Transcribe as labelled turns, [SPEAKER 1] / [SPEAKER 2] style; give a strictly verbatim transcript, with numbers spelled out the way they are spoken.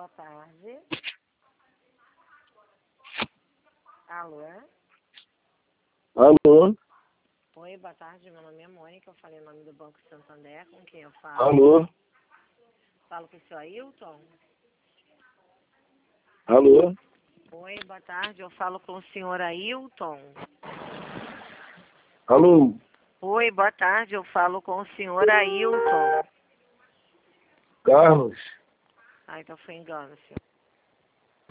[SPEAKER 1] tarde. Alô?
[SPEAKER 2] Alô?
[SPEAKER 1] Oi, boa tarde. Meu nome é Mônica. Eu falei o nome do Banco Santander. Com quem eu falo?
[SPEAKER 2] Alô?
[SPEAKER 1] Falo com o senhor Ailton?
[SPEAKER 2] Alô?
[SPEAKER 1] Oi, boa tarde. Eu falo com o senhor Ailton?
[SPEAKER 2] Alô?
[SPEAKER 1] Oi, boa tarde. Eu falo com o senhor Ailton?
[SPEAKER 2] Carlos?
[SPEAKER 1] Ah, então foi engano, senhor.